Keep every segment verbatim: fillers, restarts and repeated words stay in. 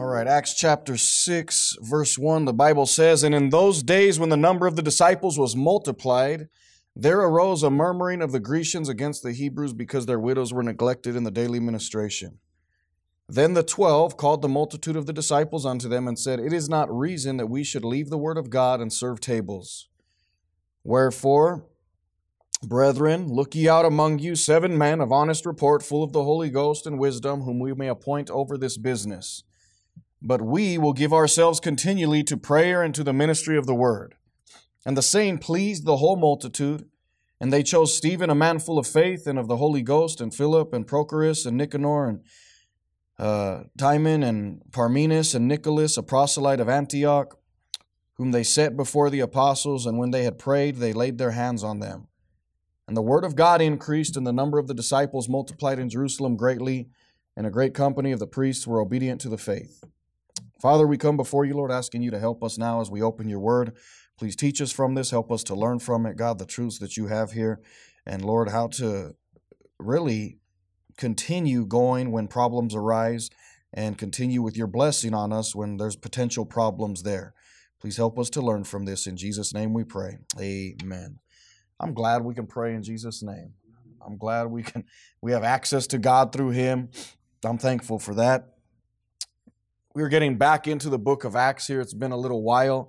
All right, Acts chapter six, verse one, the Bible says, "And in those days when the number of the disciples was multiplied, there arose a murmuring of the Grecians against the Hebrews because their widows were neglected in the daily ministration. Then the twelve called the multitude of the disciples unto them and said, It is not reason that we should leave the word of God and serve tables. Wherefore, brethren, look ye out among you seven men of honest report, full of the Holy Ghost and wisdom, whom we may appoint over this business. But we will give ourselves continually to prayer and to the ministry of the word. And the saying pleased the whole multitude. And they chose Stephen, a man full of faith and of the Holy Ghost, and Philip, and Prochorus, and Nicanor, and uh, Timon, and Parmenas, and Nicholas, a proselyte of Antioch, whom they set before the apostles. And when they had prayed, they laid their hands on them. And the word of God increased, and the number of the disciples multiplied in Jerusalem greatly, and a great company of the priests were obedient to the faith. Father, we come before you, Lord, asking you to help us now as we open your word. Please teach us from this. Help us to learn from it, God, the truths that you have here. And, Lord, how to really continue going when problems arise and continue with your blessing on us when there's potential problems there. Please help us to learn from this. In Jesus' name we pray. Amen. I'm glad we can pray in Jesus' name. I'm glad we can we have access to God through him. I'm thankful for that. We're getting back into the book of Acts here. It's been a little while.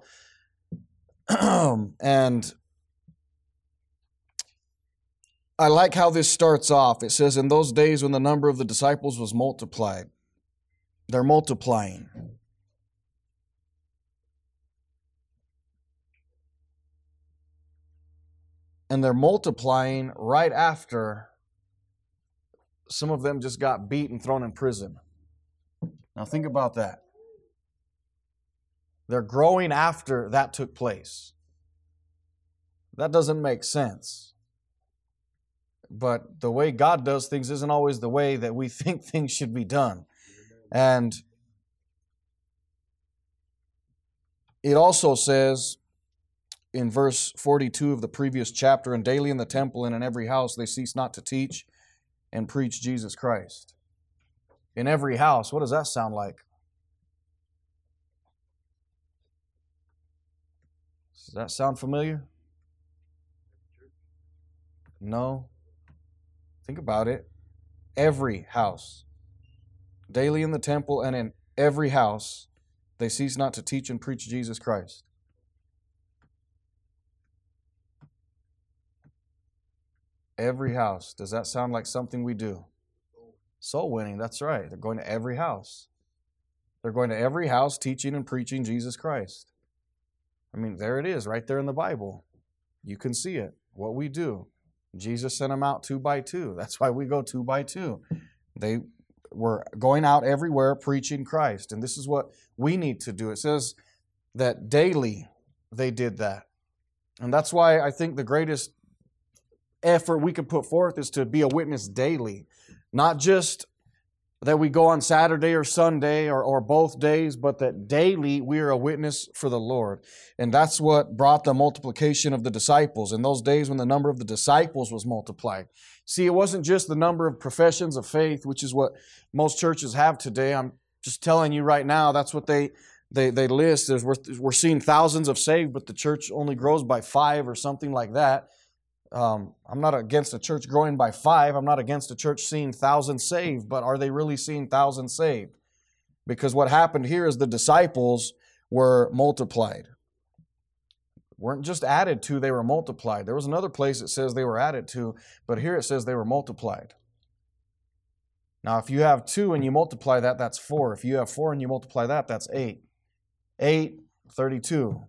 And I like how this starts off. It says, in those days when the number of the disciples was multiplied. They're multiplying. And they're multiplying right after some of them just got beat and thrown in prison. Now think about that. They're growing after that took place. That doesn't make sense. But the way God does things isn't always the way that we think things should be done. And it also says in verse forty-two of the previous chapter, and daily in the temple and in every house they cease not to teach and preach Jesus Christ. In every house, what does that sound like? Does that sound familiar? No. Think about it. Every house. Daily in the temple and in every house, they cease not to teach and preach Jesus Christ. Every house. Does that sound like something we do? Soul winning, that's right. They're going to every house. They're going to every house teaching and preaching Jesus Christ. I mean, there it is, right there in the Bible. You can see it, what we do. Jesus sent them out two by two. That's why we go two by two. They were going out everywhere preaching Christ. And this is what we need to do. It says that daily they did that. And that's why I think the greatest effort we can put forth is to be a witness daily. Not just that we go on Saturday or Sunday or, or both days, but that daily we are a witness for the Lord. And that's what brought the multiplication of the disciples in those days when the number of the disciples was multiplied. See, it wasn't just the number of professions of faith, which is what most churches have today. I'm just telling you right now, that's what they they, they list. There's, we're, we're seeing thousands of saved, but the church only grows by five or something like that. Um, I'm not against a church growing by five. I'm not against a church seeing thousands saved, but are they really seeing thousands saved? Because what happened here is the disciples were multiplied. Weren't just added to, they were multiplied. There was another place that says they were added to, but here it says they were multiplied. Now, if you have two and you multiply that, that's four. If you have four and you multiply that, that's eight. Eight, thirty-two.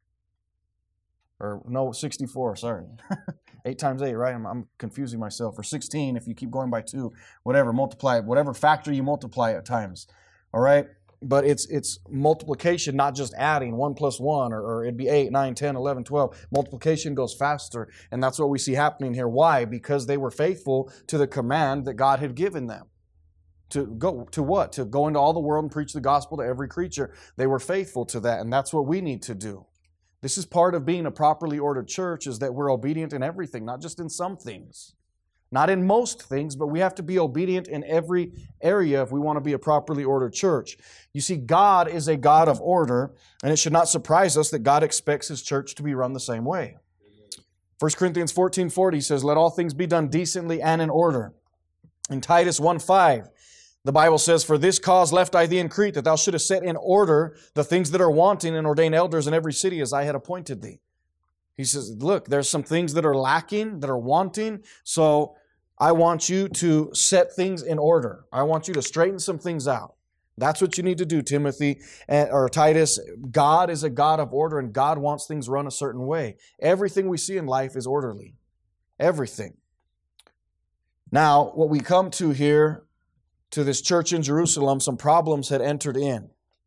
Or no, sixty-four, sorry. eight times eight, right? I'm, I'm confusing myself. Or sixteen, if you keep going by two, whatever, multiply it. Whatever factor you multiply at times. All right? But it's it's multiplication, not just adding one plus one, or, or it'd be eight, nine, ten, eleven, twelve. Multiplication goes faster, and that's what we see happening here. Why? Because they were faithful to the command that God had given them. To go to what? To go into all the world and preach the gospel to every creature. They were faithful to that, and that's what we need to do. This is part of being a properly ordered church, is that we're obedient in everything, not just in some things. Not in most things, but we have to be obedient in every area if we want to be a properly ordered church. You see, God is a God of order, and it should not surprise us that God expects His church to be run the same way. First Corinthians fourteen forty says, let all things be done decently and in order. In Titus one five, the Bible says, for this cause left I thee in Crete, that thou shouldest set in order the things that are wanting and ordain elders in every city as I had appointed thee. He says, look, there's some things that are lacking, that are wanting, so I want you to set things in order. I want you to straighten some things out. That's what you need to do, Timothy or Titus. God is a God of order, and God wants things run a certain way. Everything we see in life is orderly. Everything. Now, what we come to here, to this church in Jerusalem, some problems had entered in.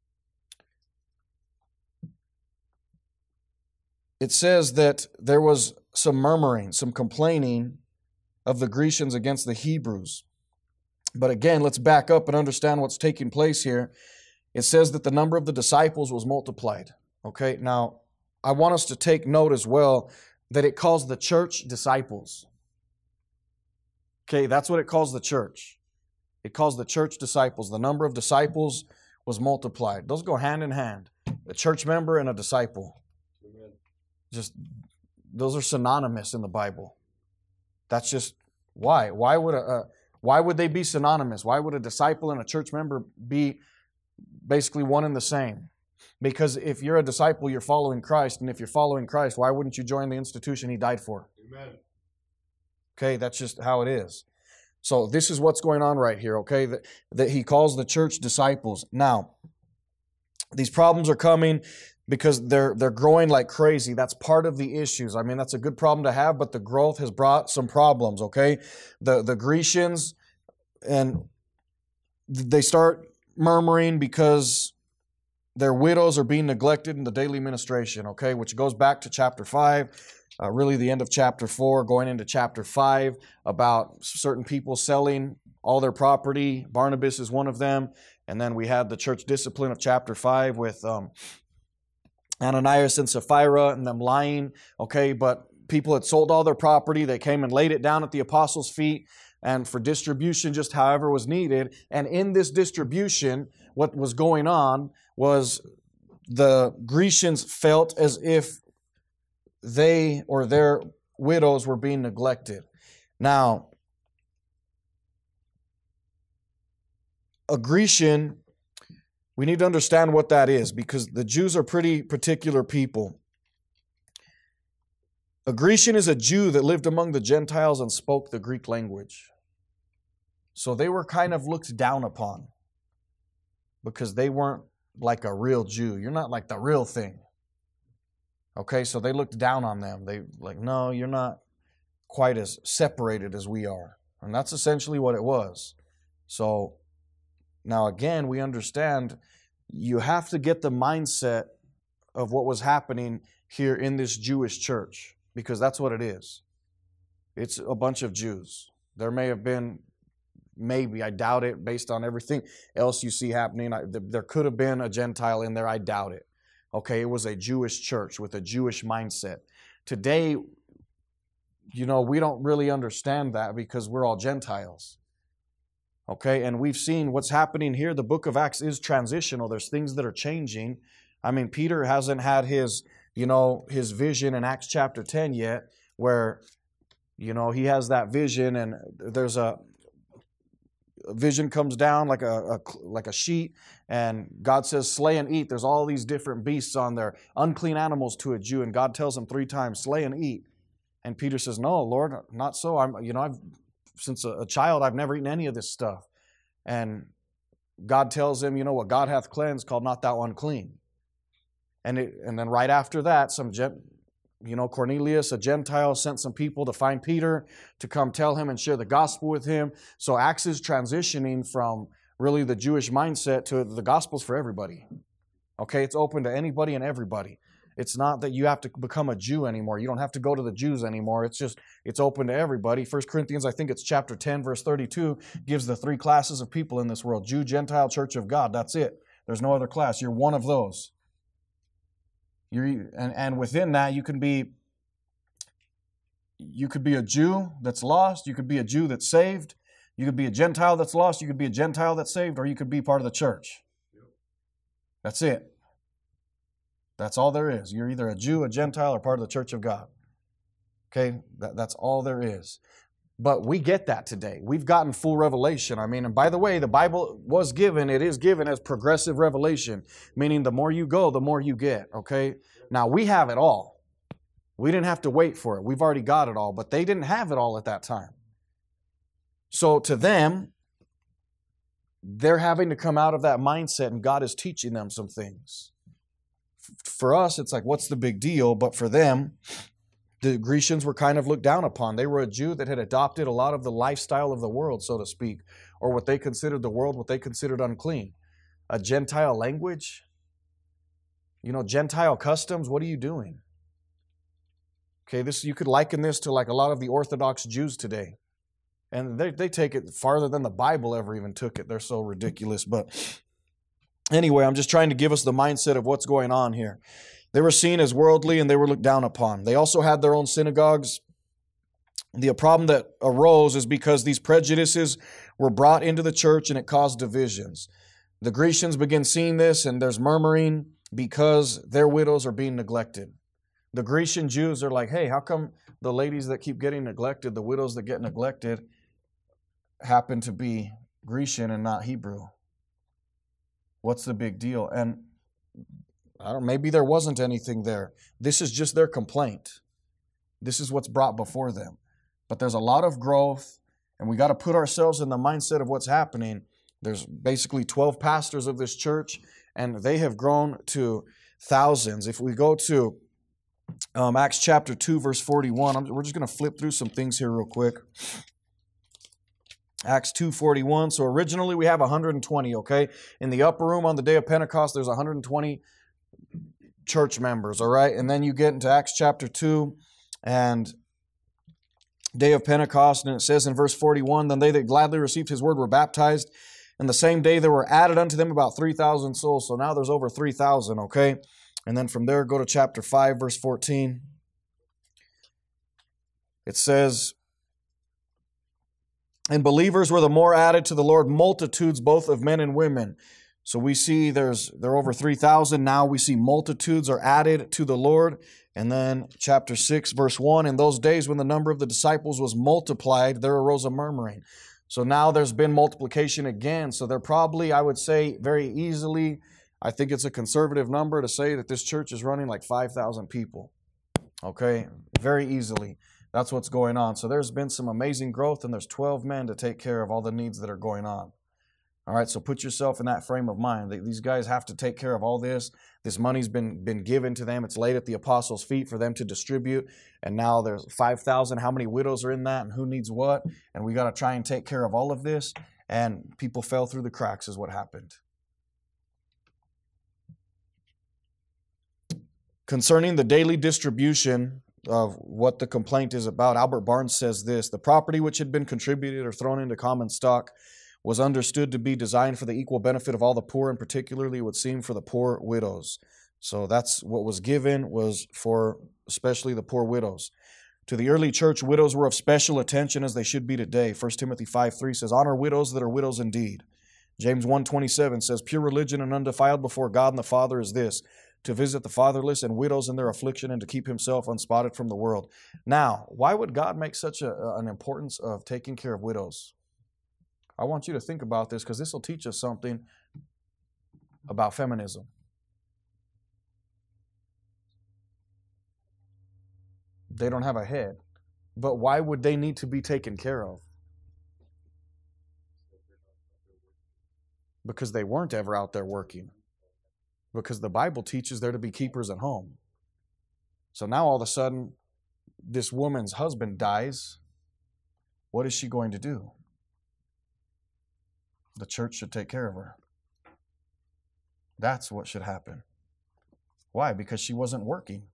It says that there was some murmuring, some complaining of the Grecians against the Hebrews. But again, let's back up and understand what's taking place here. It says that the number of the disciples was multiplied. Okay, now I want us to take note as well that it calls the church disciples. Okay, that's what it calls the church. It calls the church disciples. The number of disciples was multiplied. Those go hand in hand. A church member and a disciple. Amen. Just, those are synonymous in the Bible. That's just why. Why would a, a why would they be synonymous? Why would a disciple and a church member be basically one and the same? Because if you're a disciple, you're following Christ, and if you're following Christ, why wouldn't you join the institution He died for? Amen. Okay, that's just how it is. So this is what's going on right here, okay? That, that He calls the church disciples. Now, these problems are coming because they're they're growing like crazy. That's part of the issues. I mean, that's a good problem to have, but the growth has brought some problems, okay? The the Grecians, and they start murmuring because their widows are being neglected in the daily ministration, okay? Which goes back to chapter five, uh, really the end of chapter four, going into chapter five, about certain people selling all their property. Barnabas is one of them. And then we had the church discipline of chapter five with um, Ananias and Sapphira and them lying, okay? But people had sold all their property. They came and laid it down at the apostles' feet and for distribution just however was needed. And in this distribution, what was going on was the Grecians felt as if they or their widows were being neglected. Now, a Grecian, we need to understand what that is, because the Jews are pretty particular people. A Grecian is a Jew that lived among the Gentiles and spoke the Greek language. So they were kind of looked down upon because they weren't like a real Jew. You're not like the real thing. Okay, so they looked down on them. They like, no, you're not quite as separated as we are. And that's essentially what it was. So now again, we understand you have to get the mindset of what was happening here in this Jewish church, because that's what it is. It's a bunch of Jews. There may have been, maybe, I doubt it, based on everything else you see happening, I, there could have been a Gentile in there, I doubt it. Okay, it was a Jewish church with a Jewish mindset. Today, you know, we don't really understand that because we're all Gentiles. Okay, and we've seen what's happening here. The book of Acts is transitional. There's things that are changing. I mean, Peter hasn't had his, you know, his vision in Acts chapter ten yet, where, you know, he has that vision and there's a, a vision comes down like a, a like a sheet, and God says, slay and eat. There's all these different beasts on there, unclean animals to a Jew, and God tells him three times, slay and eat. And Peter says, no, Lord, not so. I'm, you know, I've since a, a child, I've never eaten any of this stuff. And God tells him, you know, what God hath cleansed, call not thou unclean. And it, and then right after that, some gen, you know, Cornelius, a Gentile, sent some people to find Peter to come tell him and share the gospel with him. So Acts is transitioning from really the Jewish mindset to the gospel's for everybody. Okay, it's open to anybody and everybody. It's not that you have to become a Jew anymore. You don't have to go to the Jews anymore. It's just, it's open to everybody. First Corinthians, I think it's chapter ten, verse thirty-two, gives the three classes of people in this world. Jew, Gentile, Church of God. That's it. There's no other class. You're one of those. You're, and, and within that, you can be you could be a Jew that's lost. You could be a Jew that's saved. You could be a Gentile that's lost. You could be a Gentile that's saved, or you could be part of the church. That's it. That's all there is. You're either a Jew, a Gentile, or part of the church of God. Okay? That, that's all there is. But we get that today. We've gotten full revelation. I mean, and by the way, the Bible was given, it is given as progressive revelation, meaning the more you go, the more you get. Okay? Now, we have it all. We didn't have to wait for it. We've already got it all, but they didn't have it all at that time. So to them, they're having to come out of that mindset, and God is teaching them some things. For us, it's like, what's the big deal? But for them, the Grecians were kind of looked down upon. They were a Jew that had adopted a lot of the lifestyle of the world, so to speak, or what they considered the world, what they considered unclean. A Gentile language, you know, Gentile customs, what are you doing? Okay, this you could liken this to like a lot of the Orthodox Jews today. And they, they take it farther than the Bible ever even took it. They're so ridiculous. But anyway, I'm just trying to give us the mindset of what's going on here. They were seen as worldly and they were looked down upon. They also had their own synagogues. The problem that arose is because these prejudices were brought into the church and it caused divisions. The Grecians begin seeing this and there's murmuring because their widows are being neglected. The Grecian Jews are like, hey, how come the ladies that keep getting neglected, the widows that get neglected, happen to be Grecian and not Hebrew? What's the big deal? And I don't, maybe there wasn't anything there. This is just their complaint. This is what's brought before them. But there's a lot of growth, and we got to put ourselves in the mindset of what's happening. There's basically twelve pastors of this church, and they have grown to thousands. If we go to um, Acts chapter two, verse forty-one, I'm, we're just going to flip through some things here real quick. Acts two forty-one. So originally we have one hundred twenty, okay? In the upper room on the day of Pentecost, there's one hundred twenty church members, all right? And then you get into Acts chapter two and day of Pentecost, and it says in verse forty-one, then they that gladly received his word were baptized, and the same day there were added unto them about three thousand souls. So now there's over three thousand, okay? And then from there, go to chapter five, verse fourteen. It says, and believers were the more added to the Lord, multitudes both of men and women. So we see there's there are over three thousand. Now we see multitudes are added to the Lord. And then chapter six, verse one, in those days when the number of the disciples was multiplied, there arose a murmuring. So now there's been multiplication again. So they're probably, I would say, very easily, I think it's a conservative number to say that this church is running like five thousand people. Okay, very easily. That's what's going on. So there's been some amazing growth, and there's twelve men to take care of all the needs that are going on. All right, so put yourself in that frame of mind. These guys have to take care of all this. This money's been, been given to them. It's laid at the apostles' feet for them to distribute. And now there's five thousand. How many widows are in that and who needs what? And we got to try and take care of all of this. And people fell through the cracks is what happened. Concerning the daily distribution of what the complaint is about, Albert Barnes says this: the property which had been contributed or thrown into common stock was understood to be designed for the equal benefit of all the poor, and particularly, it would seem, for the poor widows. So that's what was given, was for especially the poor widows. To the early church, widows were of special attention, as they should be today. First Timothy five three says, honor widows that are widows indeed. James one twenty-seven says, pure religion and undefiled before God and the Father is this, to visit the fatherless and widows in their affliction, and to keep himself unspotted from the world. Now, why would God make such a, an importance of taking care of widows? I want you to think about this, because this will teach us something about feminism. They don't have a head. But why would they need to be taken care of? Because they weren't ever out there working. Because the Bible teaches they're to be keepers at home. So now all of a sudden, this woman's husband dies. What is she going to do? The church should take care of her. That's what should happen. Why? Because she wasn't working.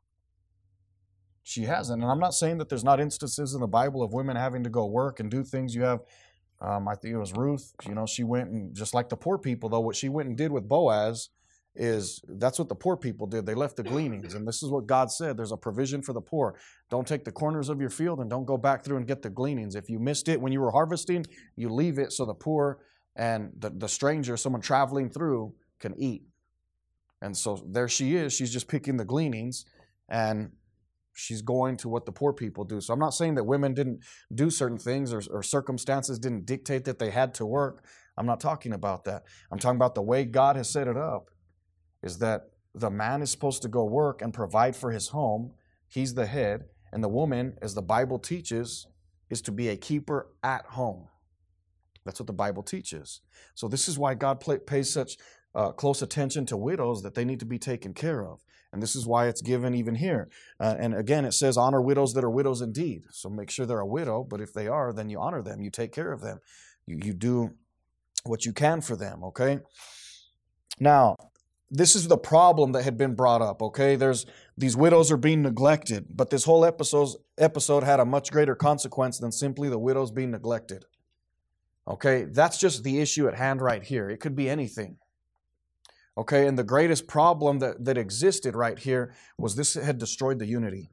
She hasn't. And I'm not saying that there's not instances in the Bible of women having to go work and do things. You have, um, I think it was Ruth, you know, she went and, just like the poor people though, what she went and did with Boaz, is that's what the poor people did. They left the gleanings. And this is what God said. There's a provision for the poor. Don't take the corners of your field and don't go back through and get the gleanings. If you missed it when you were harvesting, you leave it so the poor and the, the stranger, someone traveling through, can eat. And so there she is. She's just picking the gleanings and she's going to what the poor people do. So I'm not saying that women didn't do certain things or, or circumstances didn't dictate that they had to work. I'm not talking about that. I'm talking about the way God has set it up is that the man is supposed to go work and provide for his home. He's the head. And the woman, as the Bible teaches, is to be a keeper at home. That's what the Bible teaches. So this is why God play, pays such uh, close attention to widows, that they need to be taken care of. And this is why it's given even here. Uh, and again, it says honor widows that are widows indeed. So make sure they're a widow, but if they are, then you honor them. You take care of them. You, you do what you can for them, okay? Now, this is the problem that had been brought up, okay? There's these widows are being neglected, but this whole episode, episode had a much greater consequence than simply the widows being neglected. Okay, that's just the issue at hand right here. It could be anything. Okay, and the greatest problem that, that existed right here was this had destroyed the unity.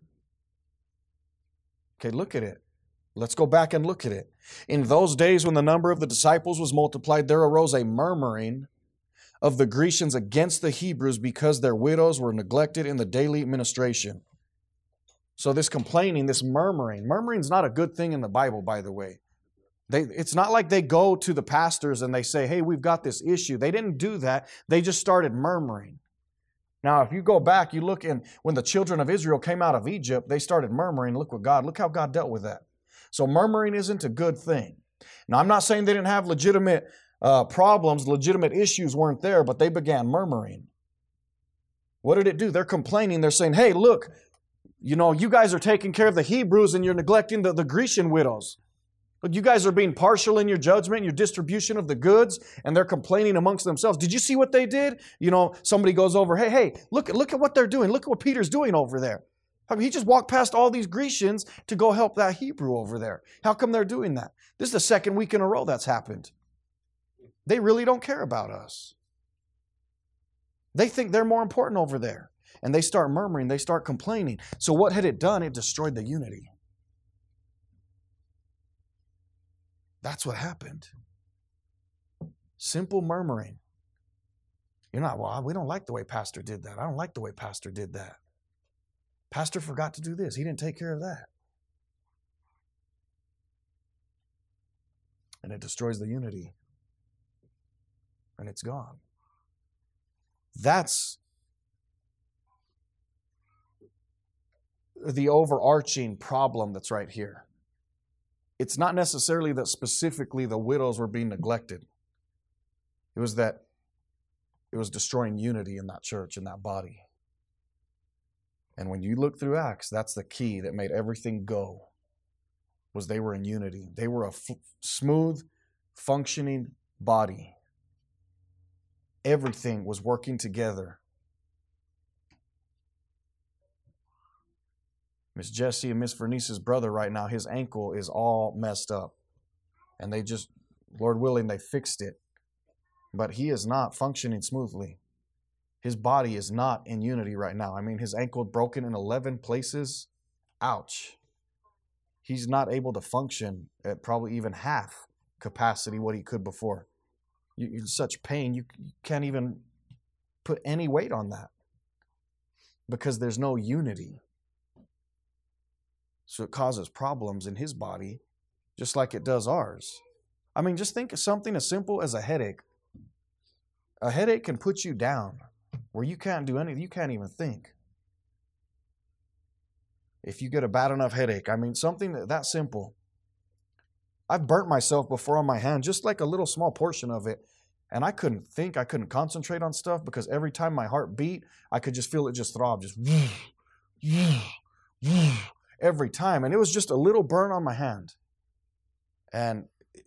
Okay, look at it. Let's go back and look at it. In those days when the number of the disciples was multiplied, there arose a murmuring of the Grecians against the Hebrews because their widows were neglected in the daily administration. So this complaining, this murmuring, murmuring is not a good thing in the Bible, by the way. They, it's not like they go to the pastors and they say, hey, we've got this issue. They didn't do that. They just started murmuring. Now, if you go back, you look in, when the children of Israel came out of Egypt, they started murmuring. Look what God, look how God dealt with that. So murmuring isn't a good thing. Now, I'm not saying they didn't have legitimate uh, problems, legitimate issues weren't there, but they began murmuring. What did it do? They're complaining. They're saying, hey, look, you know, you guys are taking care of the Hebrews and you're neglecting the, the Grecian widows. But you guys are being partial in your judgment, your distribution of the goods, and they're complaining amongst themselves. Did you see what they did? You know, somebody goes over, hey, hey, look, look at what they're doing. Look at what Peter's doing over there. I mean, he just walked past all these Grecians to go help that Hebrew over there. How come they're doing that? This is the second week in a row that's happened. They really don't care about us. They think they're more important over there. And they start murmuring, they start complaining. So what had it done? It destroyed the unity. That's what happened. Simple murmuring. You're not, well, we don't like the way Pastor did that. I don't like the way Pastor did that. Pastor forgot to do this. He didn't take care of that. And it destroys the unity. And it's gone. That's the overarching problem that's right here. It's not necessarily that specifically the widows were being neglected. It was that it was destroying unity in that church, in that body. And when you look through Acts, that's the key that made everything go, was they were in unity. They were a f- smooth, functioning body. Everything was working together. Miss Jessie and Miss Vernice's brother right now, his ankle is all messed up. And they just, Lord willing, they fixed it. But he is not functioning smoothly. His body is not in unity right now. I mean, his ankle broken in eleven places. Ouch. He's not able to function at probably even half capacity what he could before. You're in such pain, you can't even put any weight on that because there's no unity. So it causes problems in his body, just like it does ours. I mean, just think of something as simple as a headache. A headache can put you down where you can't do anything, you can't even think. If you get a bad enough headache, I mean, something that, that simple. I've burnt myself before on my hand, just like a little small portion of it. And I couldn't think, I couldn't concentrate on stuff because every time my heart beat, I could just feel it just throb, just every time. And it was just a little burn on my hand. And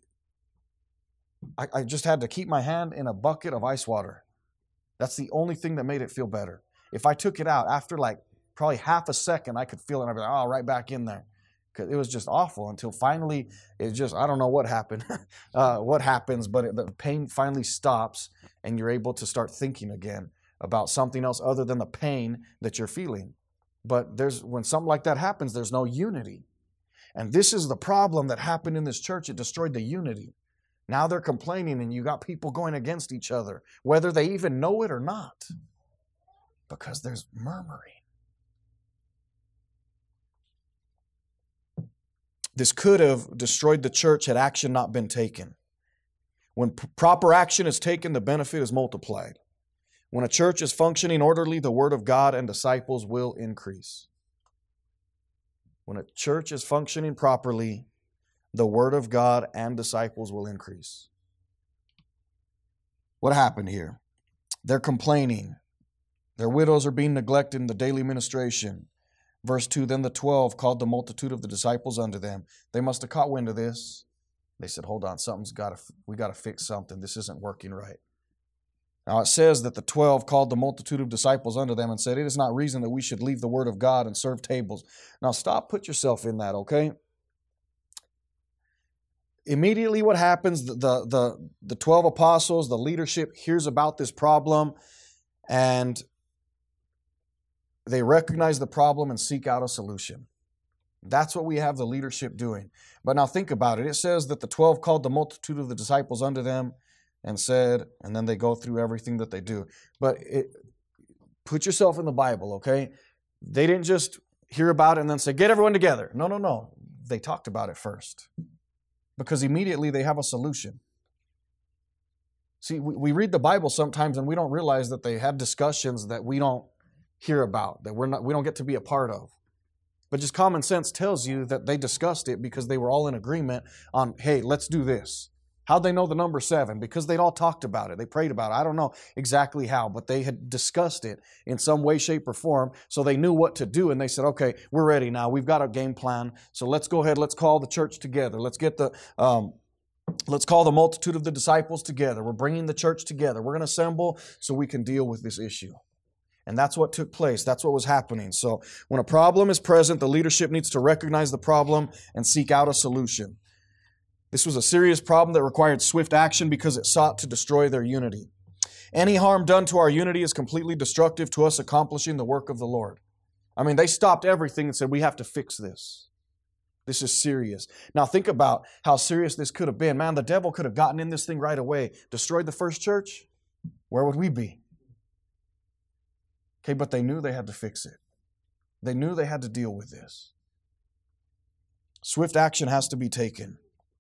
I, I just had to keep my hand in a bucket of ice water. That's the only thing that made it feel better. If I took it out, after like probably half a second, I could feel it. And I'd be like, oh, right back in there. Because it was just awful until finally it just, I don't know what happened, uh, what happens, but it, the pain finally stops and you're able to start thinking again. about something else other than the pain that you're feeling. But there's when something like that happens, there's no unity. And this is the problem that happened in this church. It destroyed the unity. Now they're complaining and you got people going against each other, whether they even know it or not, because there's murmuring. This could have destroyed the church had action not been taken. When p- proper action is taken, the benefit is multiplied. When a church is functioning orderly, the word of God and disciples will increase. When a church is functioning properly, the word of God and disciples will increase. What happened here? They're complaining. Their widows are being neglected in the daily ministration. Verse two, then the twelve called the multitude of the disciples unto them. They must have caught wind of this. They said, hold on, something's got to, we got to fix something. This isn't working right. Now it says that the twelve called the multitude of disciples unto them and said, it is not reason that we should leave the word of God and serve tables. Now stop, put yourself in that, okay? Immediately what happens, the, the, the, the twelve apostles, the leadership hears about this problem and they recognize the problem and seek out a solution. That's what we have the leadership doing. But now think about it. It says that the twelve called the multitude of the disciples unto them and said, and then they go through everything that they do. But it, put yourself in the Bible, okay? They didn't just hear about it and then say, get everyone together. No, no, no. They talked about it first. Because immediately they have a solution. See, we, we read the Bible sometimes and we don't realize that they have discussions that we don't hear about, that we're not, we don't get to be a part of. But just common sense tells you that they discussed it because they were all in agreement on, hey, let's do this. How'd they know the number seven? Because they'd all talked about it. They prayed about it. I don't know exactly how, but they had discussed it in some way, shape, or form. So they knew what to do. And they said, okay, we're ready now. We've got a game plan. So let's go ahead. Let's call the church together. Let's get the, um, let's call the multitude of the disciples together. We're bringing the church together. We're going to assemble so we can deal with this issue. And that's what took place. That's what was happening. So when a problem is present, the leadership needs to recognize the problem and seek out a solution. This was a serious problem that required swift action because it sought to destroy their unity. Any harm done to our unity is completely destructive to us accomplishing the work of the Lord. I mean, they stopped everything and said, we have to fix this. This is serious. Now think about how serious this could have been. Man, the devil could have gotten in this thing right away, destroyed the first church. Where would we be? Okay, but they knew they had to fix it. They knew they had to deal with this. Swift action has to be taken.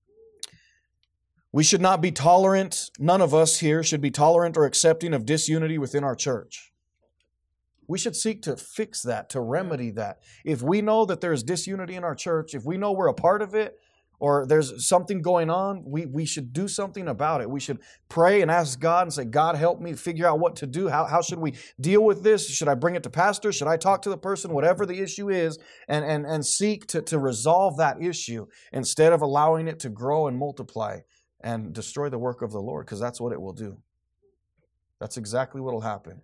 We should not be tolerant, none of us here should be tolerant or accepting of disunity within our church. We should seek to fix that, to remedy that. If we know that there's disunity in our church, if we know we're a part of it, or there's something going on, we, we should do something about it. We should pray and ask God and say, God, help me figure out what to do. How, how should we deal with this? Should I bring it to pastor? Should I talk to the person? Whatever the issue is, and, and, and seek to, to resolve that issue instead of allowing it to grow and multiply and destroy the work of the Lord, because that's what it will do. That's exactly what will happen.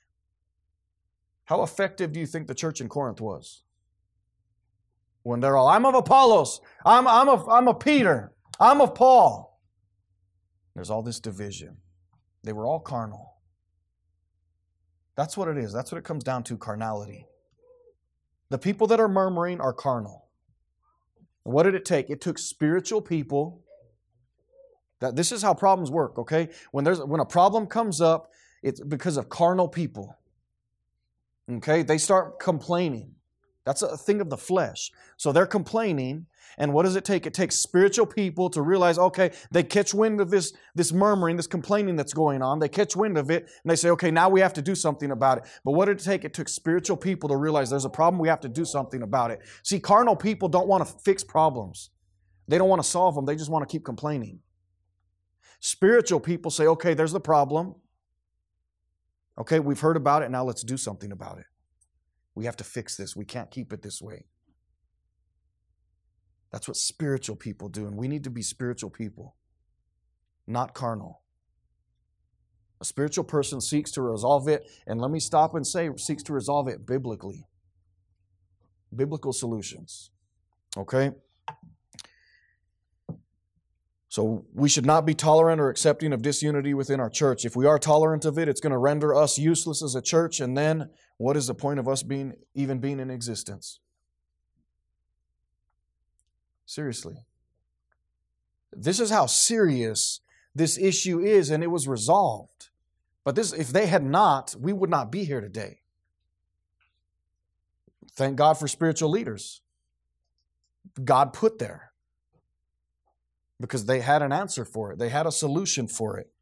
How effective do you think the church in Corinth was? When they're all, I'm of Apollos, I'm, I'm, of, I'm of Peter, I'm of Paul. There's all this division. They were all carnal. That's what it is. That's what it comes down to, carnality. The people that are murmuring are carnal. And what did it take? It took spiritual people. That this is how problems work, okay? When there's when a problem comes up, it's because of carnal people. Okay? They start complaining. That's a thing of the flesh. So they're complaining, and what does it take? It takes spiritual people to realize, okay, they catch wind of this, this murmuring, this complaining that's going on. They catch wind of it, and they say, okay, now we have to do something about it. But what did it take? It took spiritual people to realize there's a problem, we have to do something about it. See, carnal people don't want to fix problems. They don't want to solve them. They just want to keep complaining. Spiritual people say, okay, there's the problem. Okay, we've heard about it. Now let's do something about it. We have to fix this. We can't keep it this way. That's what spiritual people do. And we need to be spiritual people, not carnal. A spiritual person seeks to resolve it. And let me stop and say, seeks to resolve it biblically. Biblical solutions. Okay? So we should not be tolerant or accepting of disunity within our church. If we are tolerant of it, it's going to render us useless as a church. And then what is the point of us being even being in existence? Seriously. This is how serious this issue is, and it was resolved. But this, if they had not, we would not be here today. Thank God for spiritual leaders. God put there. Because they had an answer for it. They had a solution for it.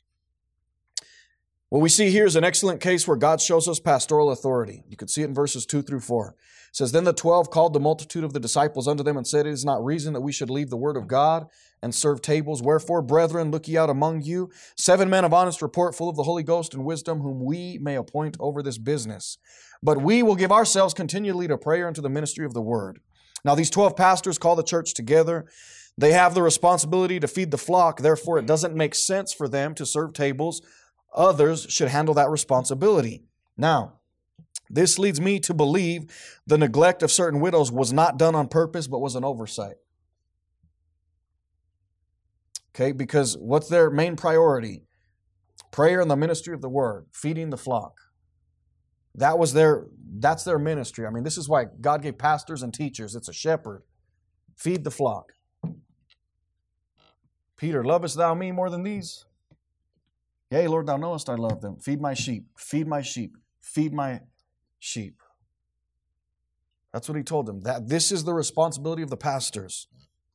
What we see here is an excellent case where God shows us pastoral authority. You can see it in verses two through four. It says, Then the twelve called the multitude of the disciples unto them and said, It is not reason that we should leave the word of God and serve tables. Wherefore, brethren, look ye out among you seven men of honest report, full of the Holy Ghost and wisdom, whom we may appoint over this business. But we will give ourselves continually to prayer and to the ministry of the word. Now these twelve pastors call the church together. They have the responsibility to feed the flock. Therefore, it doesn't make sense for them to serve tables. Others should handle that responsibility. Now, this leads me to believe the neglect of certain widows was not done on purpose, but was an oversight. Okay, because what's their main priority? Prayer and the ministry of the word, feeding the flock. That was their, that's their ministry. I mean, this is why God gave pastors and teachers. It's a shepherd. Feed the flock. Peter, lovest thou me more than these? Yea, Lord, thou knowest I love them. Feed my sheep, feed my sheep, feed my sheep. That's what he told them. That this is the responsibility of the pastors.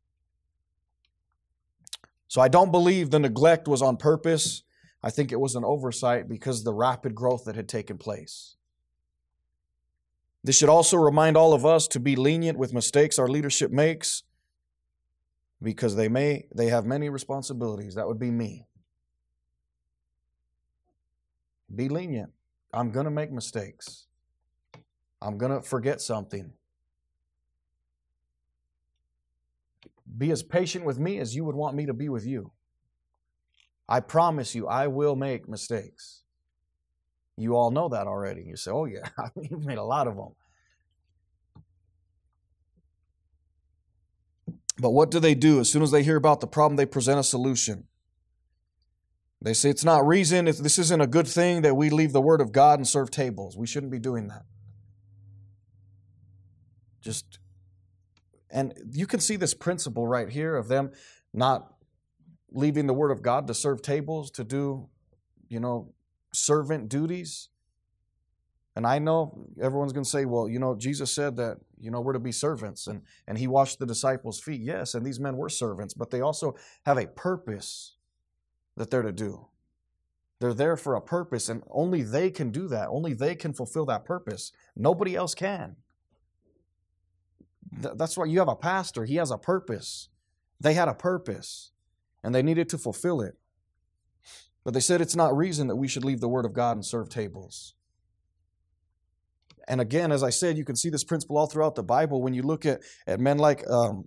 So I don't believe the neglect was on purpose. I think it was an oversight because of the rapid growth that had taken place. This should also remind all of us to be lenient with mistakes our leadership makes, because they may they have many responsibilities. That would be me. Be lenient. I'm going to make mistakes. I'm going to forget something. Be as patient with me as you would want me to be with you. I promise you, I will make mistakes. You all know that already. You say, oh yeah, you've made a lot of them. But what do they do? As soon as they hear about the problem, they present a solution. They say it's not reason, if this isn't a good thing that we leave the word of God and serve tables. We shouldn't be doing that. Just, and you can see this principle right here of them not leaving the word of God to serve tables, to do, you know, servant duties. And I know everyone's going to say, well, you know, Jesus said that, you know, we're to be servants, and, and he washed the disciples' feet. Yes, and these men were servants, but they also have a purpose that they're to do. They're there for a purpose, and only they can do that. Only they can fulfill that purpose. Nobody else can. Th- that's why you have a pastor. He has a purpose. They had a purpose, and they needed to fulfill it. But they said it's not reason that we should leave the word of God and serve tables. And again, as I said, you can see this principle all throughout the Bible. When you look at, at men like um,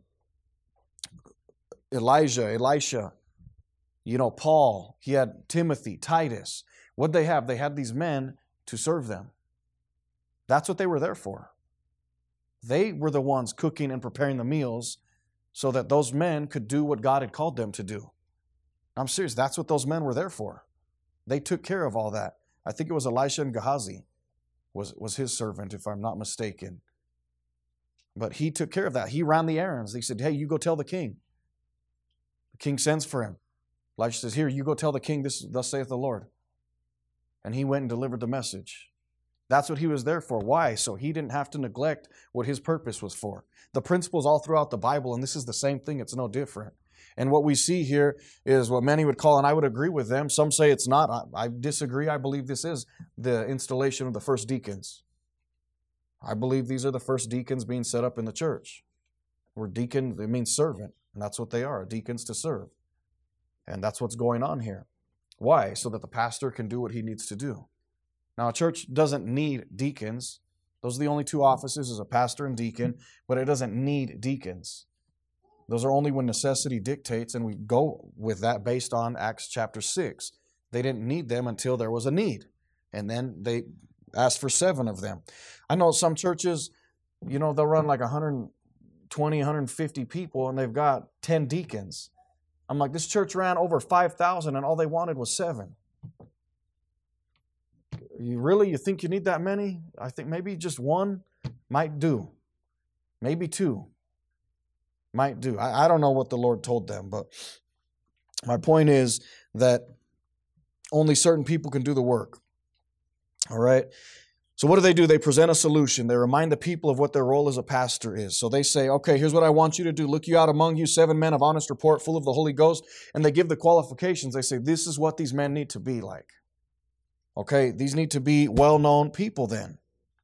Elijah, Elisha, you know, Paul, he had Timothy, Titus. What did they have? They had these men to serve them. That's what they were there for. They were the ones cooking and preparing the meals so that those men could do what God had called them to do. I'm serious. That's what those men were there for. They took care of all that. I think it was Elisha and Gehazi was, was his servant, if I'm not mistaken. But he took care of that. He ran the errands. He said, hey, you go tell the king. The king sends for him. Elisha says, here, you go tell the king, this, thus saith the Lord. And he went and delivered the message. That's what he was there for. Why? So he didn't have to neglect what his purpose was for. The principles all throughout the Bible, and this is the same thing. It's no different. And what we see here is what many would call, and I would agree with them, some say it's not. I, I disagree. I believe this is the installation of the first deacons. I believe these are the first deacons being set up in the church. Where deacon, it means servant, and that's what they are, deacons to serve. And that's what's going on here. Why? So that the pastor can do what he needs to do. Now, a church doesn't need deacons. Those are the only two offices, is a pastor and deacon, but it doesn't need deacons. Those are only when necessity dictates, and we go with that based on Acts chapter six. They didn't need them until there was a need, and then they asked for seven of them. I know some churches, you know, they'll run like one hundred twenty, one hundred fifty people, and they've got ten deacons. I'm like, this church ran over five thousand and all they wanted was seven. You really, you think you need that many? I think maybe just one might do. Maybe two might do. I, I don't know what the Lord told them, but my point is that only certain people can do the work. All right? So what do they do? They present a solution. They remind the people of what their role as a pastor is. So they say, okay, here's what I want you to do. Look you out among you seven men of honest report, full of the Holy Ghost. And they give the qualifications. They say, this is what these men need to be like. Okay, these need to be well-known people then.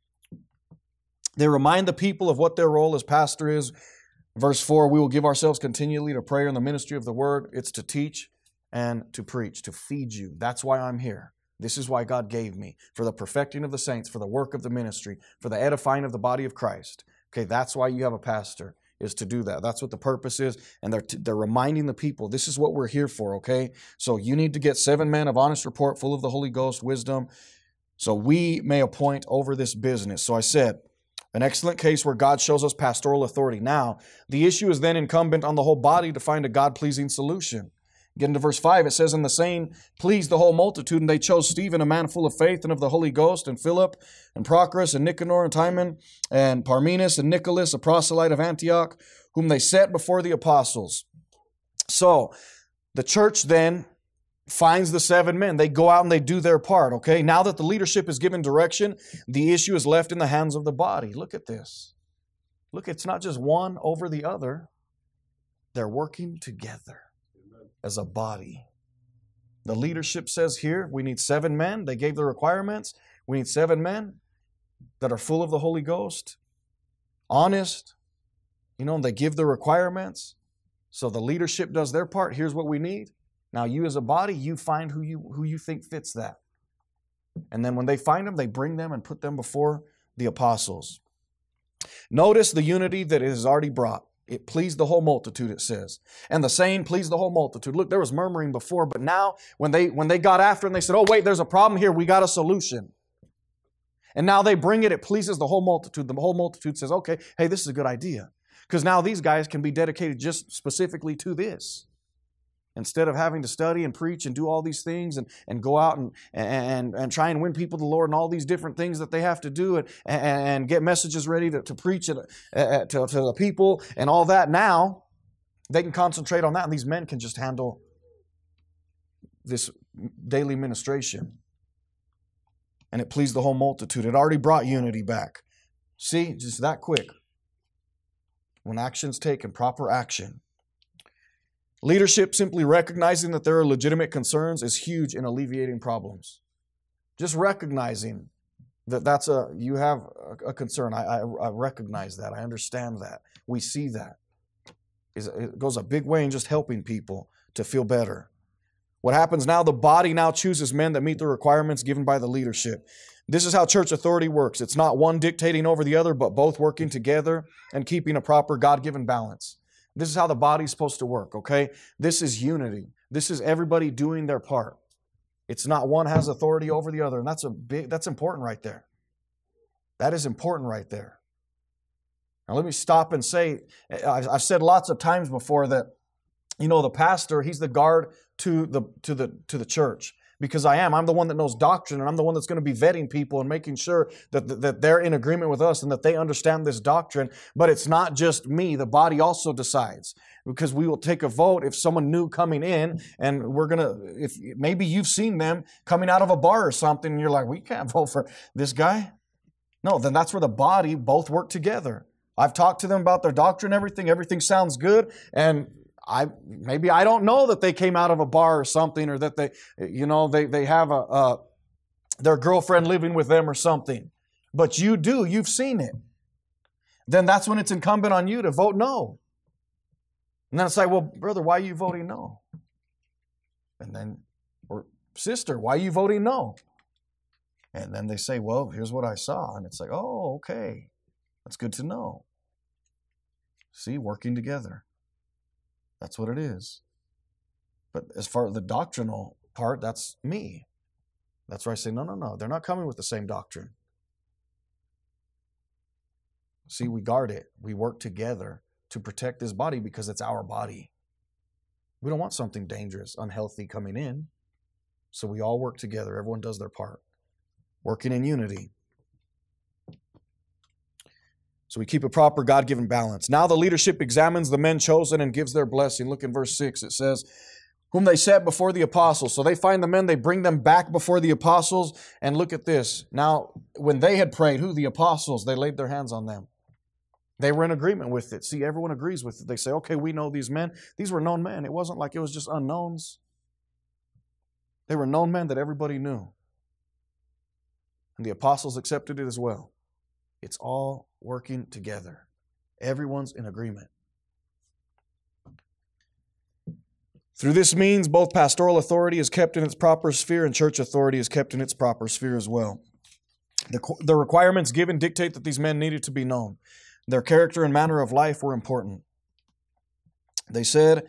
They remind the people of what their role as pastor is. Verse four, we will give ourselves continually to prayer and the ministry of the word. It's to teach and to preach, to feed you. That's why I'm here. This is why God gave me, for the perfecting of the saints, for the work of the ministry, for the edifying of the body of Christ. Okay, that's why you have a pastor, is to do that. That's what the purpose is, and they're, t- they're reminding the people, this is what we're here for, okay? So you need to get seven men of honest report, full of the Holy Ghost, wisdom, so we may appoint over this business. So I said, an excellent case where God shows us pastoral authority. Now, the issue is then incumbent on the whole body to find a God-pleasing solution. Get into verse five, it says, and the saying pleased the whole multitude, and they chose Stephen, a man full of faith and of the Holy Ghost, and Philip, and Prochorus, and Nicanor, and Timon, and Parmenas, and Nicholas, a proselyte of Antioch, whom they set before the apostles. So, the church then finds the seven men. They go out and they do their part, okay? Now that the leadership is given direction, the issue is left in the hands of the body. Look at this. Look, it's not just one over the other. They're working together as a body. The leadership says here, we need seven men. They gave the requirements. We need seven men that are full of the Holy Ghost, honest, you know, they give the requirements. So the leadership does their part. Here's what we need. Now you as a body, you find who you who you think fits that. And then when they find them, they bring them and put them before the apostles. Notice the unity that it has already brought. It pleased the whole multitude, it says. And the saying pleased the whole multitude. Look, there was murmuring before, but now when they when they got after it and they said, oh, wait, there's a problem here. We got a solution. And now they bring it. It pleases the whole multitude. The whole multitude says, okay, hey, this is a good idea. Because now these guys can be dedicated just specifically to this. Instead of having to study and preach and do all these things and, and go out and, and, and try and win people to the Lord and all these different things that they have to do and, and get messages ready to, to preach it, uh, to, to the people and all that, now they can concentrate on that, and these men can just handle this daily ministration. And it pleased the whole multitude. It already brought unity back. See, just that quick. When action's taken, proper action. Leadership simply recognizing that there are legitimate concerns is huge in alleviating problems. Just recognizing that that's a you have a, a concern. I, I, I recognize that. I understand that. We see that. It goes a big way in just helping people to feel better. What happens now? The body now chooses men that meet the requirements given by the leadership. This is how church authority works. It's not one dictating over the other, but both working together and keeping a proper God-given balance. This is how the body's supposed to work, okay? This is unity. This is everybody doing their part. It's not one has authority over the other, and that's a big, that's important right there. That is important right there. Now let me stop and say, I've said lots of times before that, you know, the pastor, he's the guard to the to the to the church. Because I am. I'm the one that knows doctrine, and I'm the one that's going to be vetting people and making sure that, that they're in agreement with us and that they understand this doctrine. But it's not just me. The body also decides. Because we will take a vote if someone new coming in, and we're going to, if maybe you've seen them coming out of a bar or something, and you're like, we can't vote for this guy. No, then that's where the body both work together. I've talked to them about their doctrine, everything. Everything sounds good, and I maybe I don't know that they came out of a bar or something, or that they, you know, they they have a, a their girlfriend living with them or something. But you do, you've seen it. Then that's when it's incumbent on you to vote no. And then it's like, well, brother, why are you voting no? And then, or sister, why are you voting no? And then they say, well, here's what I saw. And it's like, oh, okay. That's good to know. See, working together. That's what it is. But as far as the doctrinal part, that's me. That's where I say, no, no, no. They're not coming with the same doctrine. See, we guard it. We work together to protect this body because it's our body. We don't want something dangerous, unhealthy coming in. So we all work together. Everyone does their part. Working in unity. So we keep a proper God-given balance. Now the leadership examines the men chosen and gives their blessing. Look in verse six. It says, whom they set before the apostles. So they find the men, they bring them back before the apostles. And look at this. Now, when they had prayed, who? The apostles, they laid their hands on them. They were in agreement with it. See, everyone agrees with it. They say, okay, we know these men. These were known men. It wasn't like it was just unknowns. They were known men that everybody knew. And the apostles accepted it as well. It's all working together. Everyone's in agreement. Through this means, both pastoral authority is kept in its proper sphere and church authority is kept in its proper sphere as well. The, the requirements given dictate that these men needed to be known. Their character and manner of life were important. They said,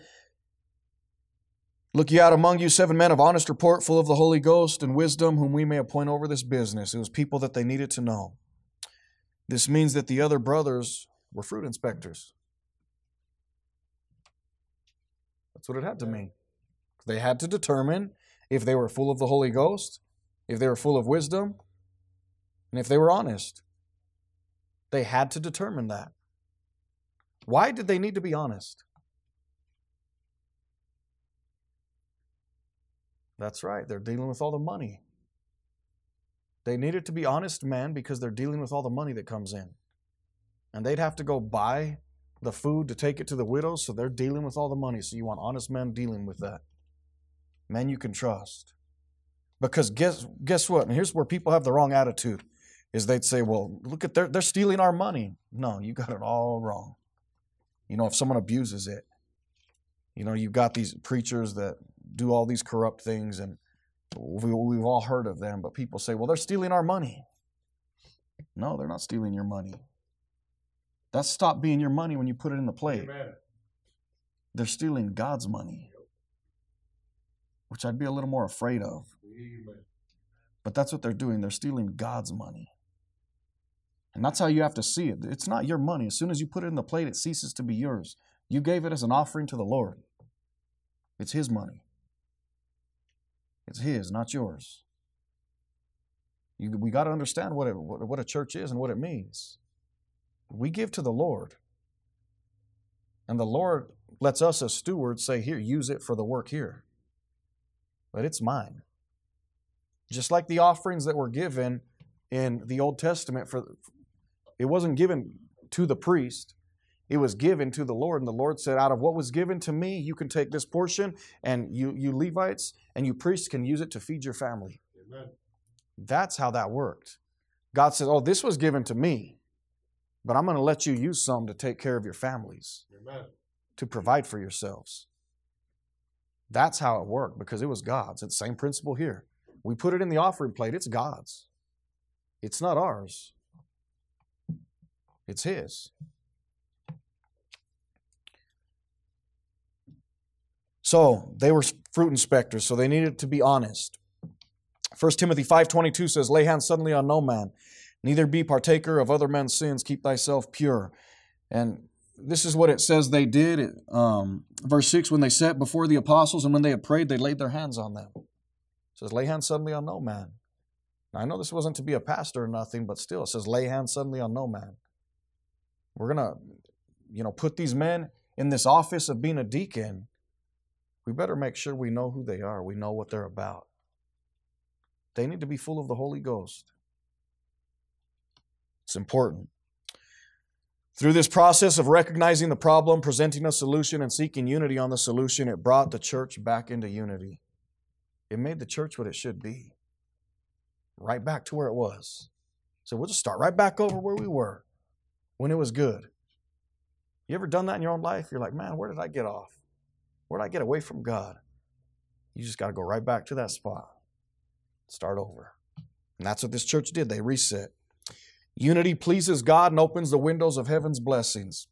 look ye out among you seven men of honest report, full of the Holy Ghost and wisdom, whom we may appoint over this business. It was people that they needed to know. This means that the other brothers were fruit inspectors. That's what it had to mean. They had to determine if they were full of the Holy Ghost, if they were full of wisdom, and if they were honest. They had to determine that. Why did they need to be honest? That's right. They're dealing with all the money. They needed to be honest men because they're dealing with all the money that comes in. And they'd have to go buy the food to take it to the widows, so they're dealing with all the money. So you want honest men dealing with that. Men you can trust. Because guess, guess what? And here's where people have the wrong attitude. Is they'd say, well, look at, they're, they're stealing our money. No, you got it all wrong. You know, if someone abuses it, you know, you've got these preachers that do all these corrupt things, and we, we've all heard of them, but people say, well, they're stealing our money. No, they're not stealing your money. That stopped being your money when you put it in the plate. Amen. They're stealing God's money, which I'd be a little more afraid of. Amen. But that's what they're doing. They're stealing God's money. And that's how you have to see it. It's not your money. As soon as you put it in the plate, it ceases to be yours. You gave it as an offering to the Lord. It's His money. It's His, not yours. You, we got to understand what, it, what, what a church is and what it means. We give to the Lord. And the Lord lets us as stewards say, here, use it for the work here. But it's mine. Just like the offerings that were given in the Old Testament, for it wasn't given to the priest. It was given to the Lord. And the Lord said, out of what was given to me, you can take this portion, and you, you Levites and you priests can use it to feed your family. Amen. That's how that worked. God said, oh, this was given to me, but I'm going to let you use some to take care of your families. Amen. To provide for yourselves. That's how it worked, because it was God's. It's the same principle here. We put it in the offering plate. It's God's. It's not ours. It's His. So they were fruit inspectors, so they needed to be honest. First Timothy five twenty-two says, lay hands suddenly on no man, neither be partaker of other men's sins, keep thyself pure. And this is what it says they did. Um, verse six, when they sat before the apostles and when they had prayed, they laid their hands on them. It says, lay hands suddenly on no man. Now, I know this wasn't to be a pastor or nothing, but still, it says, lay hands suddenly on no man. We're going to, you know, put these men in this office of being a deacon. We better make sure we know who they are. We know what they're about. They need to be full of the Holy Ghost. It's important. Through this process of recognizing the problem, presenting a solution, and seeking unity on the solution, it brought the church back into unity. It made the church what it should be. Right back to where it was. So we'll just start right back over where we were when it was good. You ever done that in your own life? You're like, man, where did I get off? Where did I get away from God? You just got to go right back to that spot. Start over. And that's what this church did. They reset. Unity pleases God and opens the windows of heaven's blessings.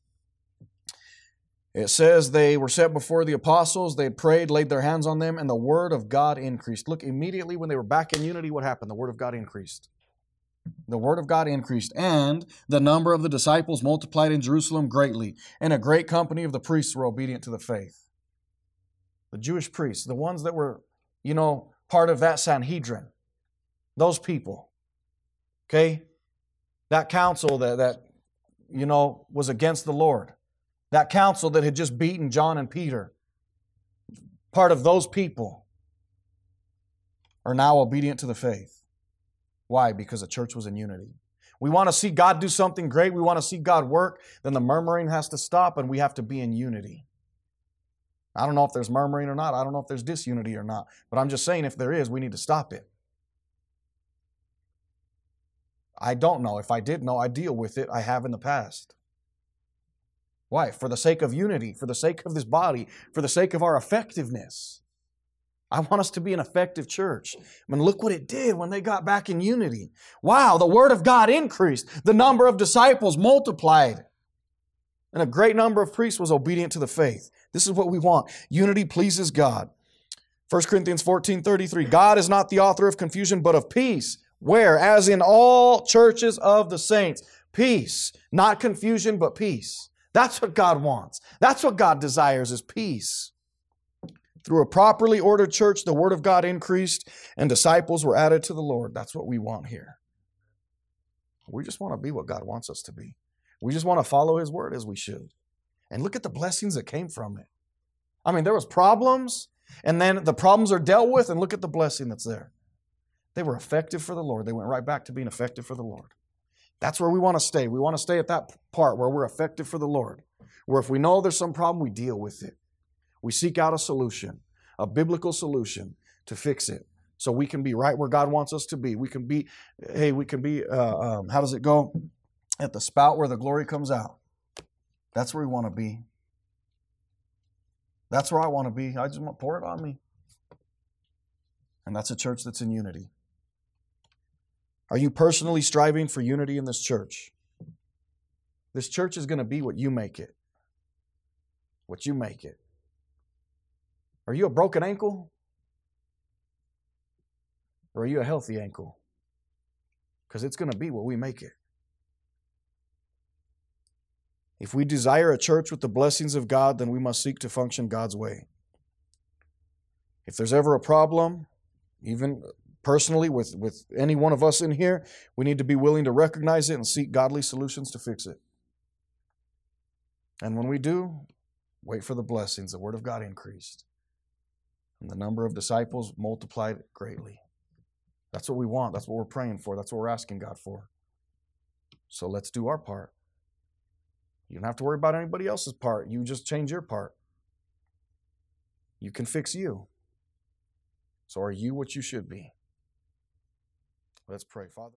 It says they were set before the apostles, they had prayed, laid their hands on them, and the word of God increased. Look, immediately when they were back in unity, what happened? The word of God increased. The word of God increased, and the number of the disciples multiplied in Jerusalem greatly, and a great company of the priests were obedient to the faith. The Jewish priests, the ones that were, you know, part of that Sanhedrin. Those people. Okay? That council that, that, you know, was against the Lord. That council that had just beaten John and Peter. Part of those people are now obedient to the faith. Why? Because the church was in unity. We want to see God do something great. We want to see God work. Then the murmuring has to stop and we have to be in unity. I don't know if there's murmuring or not. I don't know if there's disunity or not. But I'm just saying if there is, we need to stop it. I don't know. If I did know, I deal with it. I have in the past. Why? For the sake of unity, for the sake of this body, for the sake of our effectiveness. I want us to be an effective church. I mean, look what it did when they got back in unity. Wow, the Word of God increased. The number of disciples multiplied. And a great number of priests was obedient to the faith. This is what we want. Unity pleases God. First Corinthians fourteen thirty-three, God is not the author of confusion, but of peace. Where? As in all churches of the saints. Peace. Not confusion, but peace. That's what God wants. That's what God desires is peace. Through a properly ordered church, the Word of God increased and disciples were added to the Lord. That's what we want here. We just want to be what God wants us to be. We just want to follow His Word as we should. And look at the blessings that came from it. I mean, there was problems, and then the problems are dealt with, and look at the blessing that's there. They were effective for the Lord. They went right back to being effective for the Lord. That's where we want to stay. We want to stay at that part where we're effective for the Lord. Where if we know there's some problem, we deal with it. We seek out a solution, a biblical solution to fix it. So we can be right where God wants us to be. We can be, hey, we can be, uh, um, how does it go? At the spout where the glory comes out. That's where we want to be. That's where I want to be. I just want to pour it on me. And that's a church that's in unity. Are you personally striving for unity in this church? This church is going to be what you make it. What you make it. Are you a broken ankle? Or are you a healthy ankle? Because it's going to be what we make it. If we desire a church with the blessings of God, then we must seek to function God's way. If there's ever a problem, even personally with, with any one of us in here, we need to be willing to recognize it and seek godly solutions to fix it. And when we do, wait for the blessings. The Word of God increased. And the number of disciples multiplied greatly. That's what we want. That's what we're praying for. That's what we're asking God for. So let's do our part. You don't have to worry about anybody else's part. You just change your part. You can fix you. So are you what you should be? Let's pray, Father.